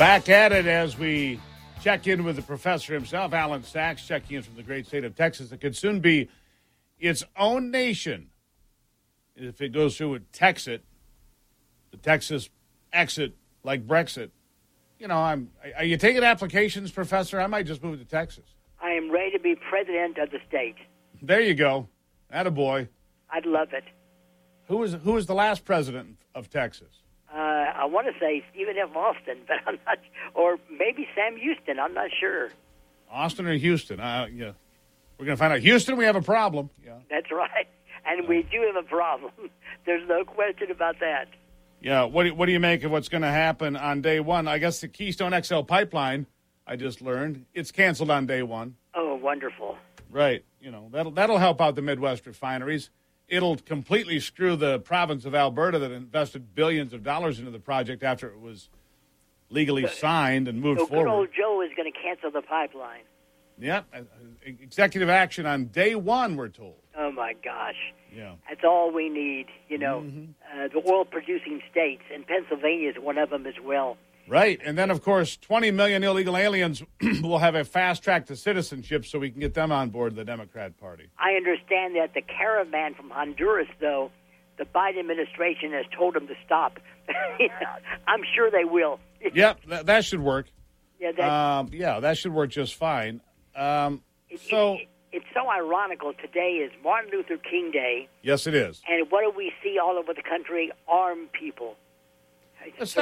Back at it as we check in with the professor himself, Alan Sachs, checking in from the great state of Texas. It could soon be its own nation if it goes through with Texit, the Texas exit like Brexit. You know, are you taking applications, Professor? I might just move to Texas. I am ready to be president of the state. There you go. Attaboy. I'd love it. Who was the last president of Texas? I want to say Stephen F. Austin, but I'm not, or maybe Sam Houston. I'm not sure. Austin or Houston? Yeah. We're going to find out. Houston, we have a problem. Yeah. That's right. And we do have a problem. There's no question about that. Yeah. What do you make of what's going to happen on day one? I guess the Keystone XL pipeline, I just learned, it's canceled on day one. Oh, wonderful. Right. You know, that'll help out the Midwest refineries. It'll completely screw the province of Alberta that invested billions of dollars into the project after it was legally signed and moved forward. So good old Joe is going to cancel the pipeline. Yep. Executive action on day one, we're told. Oh, my gosh. Yeah. That's all we need. You know, the oil-producing states, and Pennsylvania is one of them as well. Right. And then, of course, 20 million illegal aliens will have a fast track to citizenship so we can get them on board the Democrat Party. I understand that the caravan from Honduras, though, the Biden administration has told them to stop. I'm sure they will. Yep, that should work. Yeah, that should work just fine. It's so ironical. Today is Martin Luther King Day. Yes, it is. And what do we see all over the country? Armed people. Let's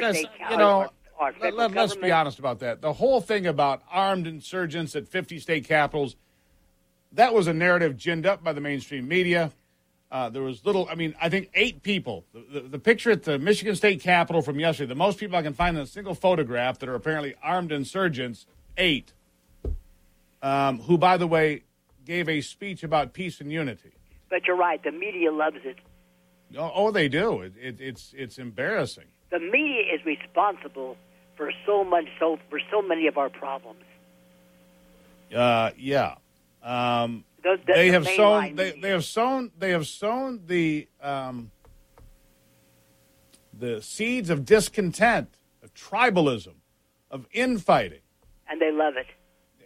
be honest about that. The whole thing about armed insurgents at 50 state capitals, that was a narrative ginned up by the mainstream media. There was I think 8 people. The picture at the Michigan State Capitol from yesterday, the most people I can find in a single photograph that are apparently armed insurgents, 8, who, by the way, gave a speech about peace and unity. But you're right. The media loves it. Oh, they do. It's embarrassing. The media is responsible for so many of our problems. Yeah. They have sown the seeds of discontent, of tribalism, of infighting. And they love it.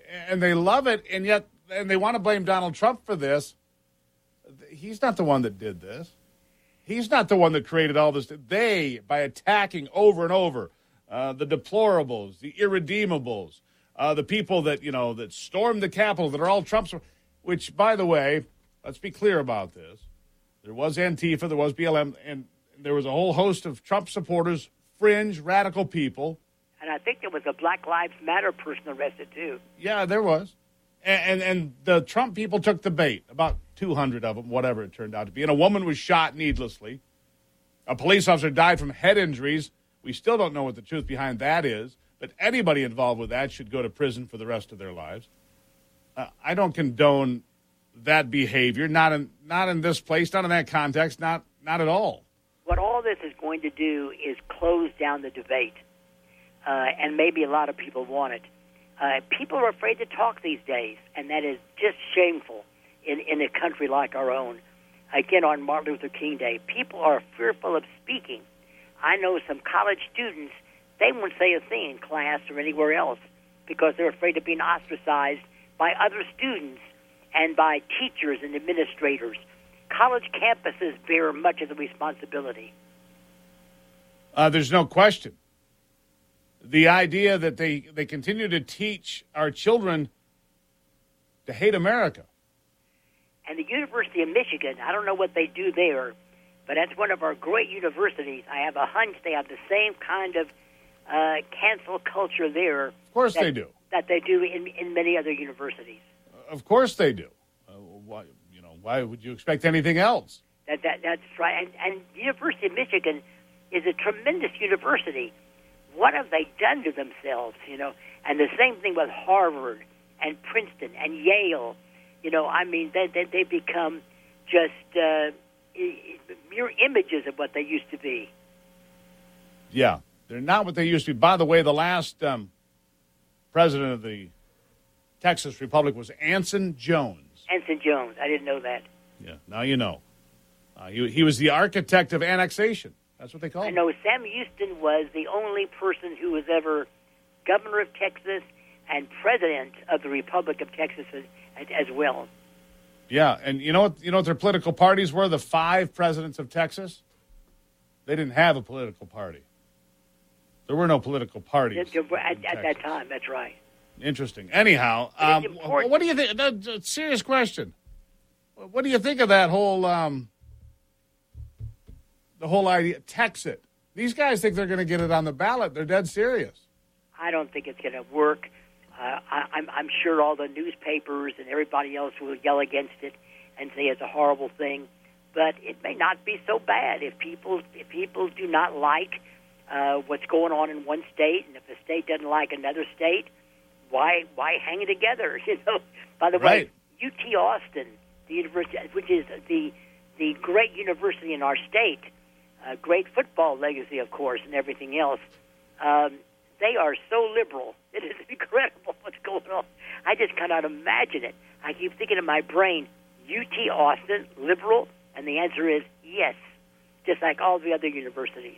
And yet they want to blame Donald Trump for this. He's not the one that did this. He's not the one that created all this. They, by attacking over and over the deplorables, the irredeemables, the people that stormed the Capitol, that are all Trump's. Which, by the way, let's be clear about this. There was Antifa, there was BLM, and there was a whole host of Trump supporters, fringe, radical people. And I think there was a Black Lives Matter person arrested, too. Yeah, there was. And the Trump people took the bait, about 200 of them, whatever it turned out to be. And a woman was shot needlessly. A police officer died from head injuries. We still don't know what the truth behind that is, but anybody involved with that should go to prison for the rest of their lives. I don't condone that behavior, not in this place, not in that context, not at all. What all this is going to do is close down the debate, and maybe a lot of people want it. People are afraid to talk these days, and that is just shameful in a country like our own. Again, on Martin Luther King Day, people are fearful of speaking. I know some college students, they won't say a thing in class or anywhere else because they're afraid of being ostracized by other students and by teachers and administrators. College campuses bear much of the responsibility. There's no question. The idea that they continue to teach our children to hate America. And the University of Michigan, I don't know what they do there, but that's one of our great universities. I have a hunch they have the same kind of cancel culture there. Of course they do. That they do in many other universities. Of course they do. Why would you expect anything else? That's right. And the University of Michigan is a tremendous university. What have they done to themselves, And the same thing with Harvard and Princeton and Yale. They become just mere images of what they used to be. Yeah, they're not what they used to be. By the way, the last president of the Texas Republic was Anson Jones. Anson Jones. I didn't know that. Yeah, now you know. He was the architect of annexation. That's what they call I him. know Sam Houston was the only person who was ever governor of Texas and president of the Republic of Texas as well. Yeah, and you know what their political parties were? The 5 presidents of Texas? They didn't have a political party. There were no political parties At that time, that's right. Interesting. Anyhow, what do you think? That's a serious question. What do you think of that whole the whole idea? Texit. These guys think they're going to get it on the ballot. They're dead serious. I don't think it's going to work. I'm sure all the newspapers and everybody else will yell against it and say it's a horrible thing. But it may not be so bad if people do not like what's going on in one state, and if a state doesn't like another state, why hang it together? By the way, UT Austin, the university, which is the great university in our state, great football legacy, of course, and everything else. They are so liberal. It is incredible what's going on. I just cannot imagine it. I keep thinking in my brain, UT Austin, liberal, and the answer is yes, just like all the other universities.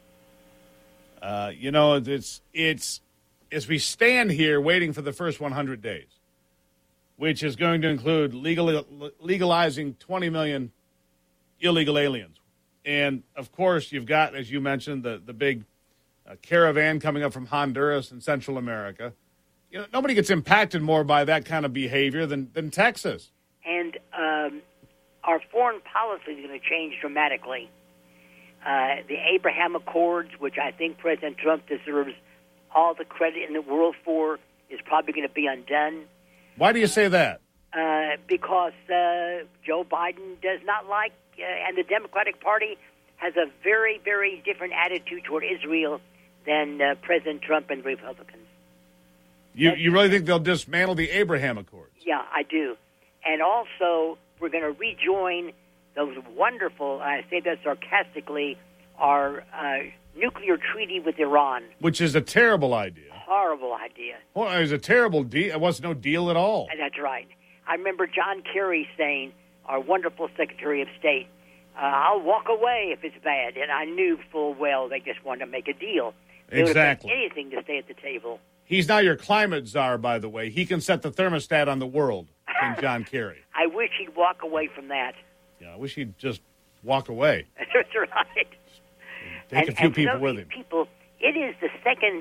It's as we stand here waiting for the first 100 days, which is going to include legalizing 20 million illegal aliens. And, of course, you've got, as you mentioned, the big caravan coming up from Honduras and Central America. Nobody gets impacted more by that kind of behavior than Texas. And our foreign policy is going to change dramatically. The Abraham Accords, which I think President Trump deserves all the credit in the world for, is probably going to be undone. Why do you say that? Because Joe Biden does not like, and the Democratic Party has a very, very different attitude toward Israel than President Trump and Republicans. You really think they'll dismantle the Abraham Accords? Yeah, I do. And also, we're going to rejoin those wonderful, I say that sarcastically, our nuclear treaty with Iran. Which is a terrible idea. Horrible idea. Well, it was a terrible deal. It was no deal at all. And that's right. I remember John Kerry saying, our wonderful Secretary of State, I'll walk away if it's bad. And I knew full well they just wanted to make a deal. They exactly. would have done anything to stay at the table. He's now your climate czar, by the way. He can set the thermostat on the world, and John Kerry. I wish he'd walk away from that. Yeah, I wish he'd just walk away. That's right. Take a few people with him. It is the second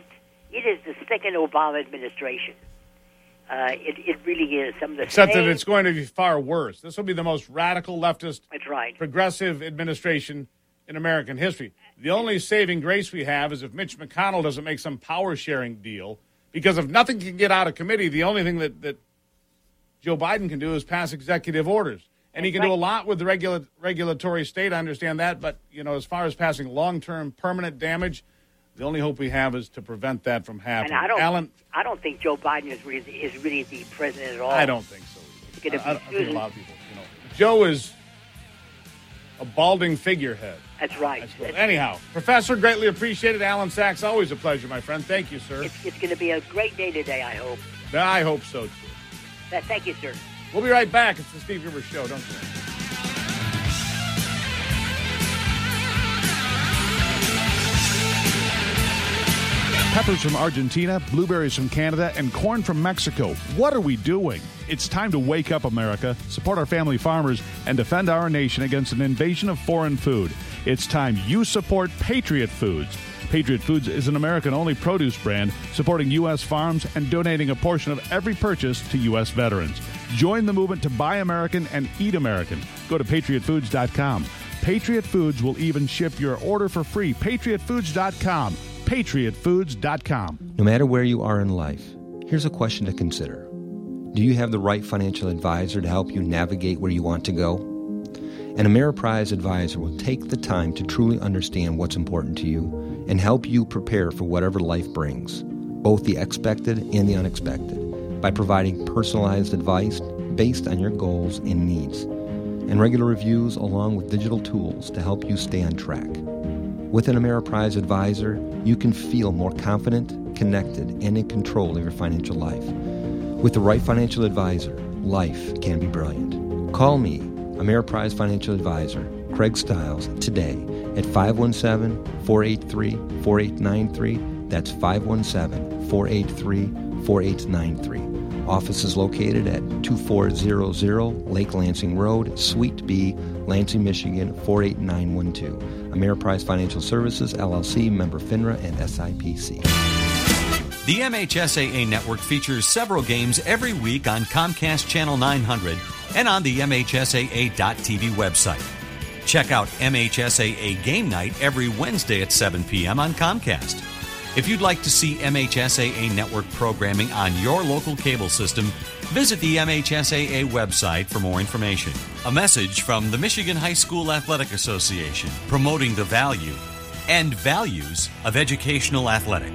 Obama administration. It really is. Except that it's going to be far worse. This will be the most radical leftist, that's right, progressive administration in American history. The only saving grace we have is if Mitch McConnell doesn't make some power-sharing deal, because if nothing can get out of committee, the only thing that Joe Biden can do is pass executive orders. And he can do a lot with the regulatory state, I understand that. But, as far as passing long-term permanent damage, the only hope we have is to prevent that from happening. And I don't think Joe Biden is really the president at all. I don't think so either. I think a lot of people, Joe is a balding figurehead. That's right. Anyhow, Professor, greatly appreciated. Alan Sachs, always a pleasure, my friend. Thank you, sir. It's going to be a great day today, I hope. I hope so, too. Thank you, sir. We'll be right back. It's the Steve Gruber Show. Don't forget. Peppers from Argentina, blueberries from Canada, and corn from Mexico. What are we doing? It's time to wake up, America, support our family farmers, and defend our nation against an invasion of foreign food. It's time you support Patriot Foods. Patriot Foods is an American-only produce brand supporting U.S. farms and donating a portion of every purchase to U.S. veterans. Join the movement to buy American and eat American. Go to patriotfoods.com. Patriot Foods will even ship your order for free. patriotfoods.com. patriotfoods.com. No matter where you are in life, here's a question to consider. Do you have the right financial advisor to help you navigate where you want to go? An Ameriprise advisor will take the time to truly understand what's important to you and help you prepare for whatever life brings, both the expected and the unexpected, by providing personalized advice based on your goals and needs, and regular reviews along with digital tools to help you stay on track. With an Ameriprise advisor, you can feel more confident, connected, and in control of your financial life. With the right financial advisor, life can be brilliant. Call me, Ameriprise Financial Advisor, Craig Stiles, today at 517-483-4893. That's 517-483-4893. Office is located at 2400 Lake Lansing Road, Suite B, Lansing, Michigan, 48912. Ameriprise Financial Services, LLC, member FINRA and SIPC. The MHSAA network features several games every week on Comcast Channel 900 and on the MHSAA.TV website. Check out MHSAA Game Night every Wednesday at 7 p.m. on Comcast. If you'd like to see MHSAA network programming on your local cable system, visit the MHSAA website for more information. A message from the Michigan High School Athletic Association, promoting the value and values of educational athletics.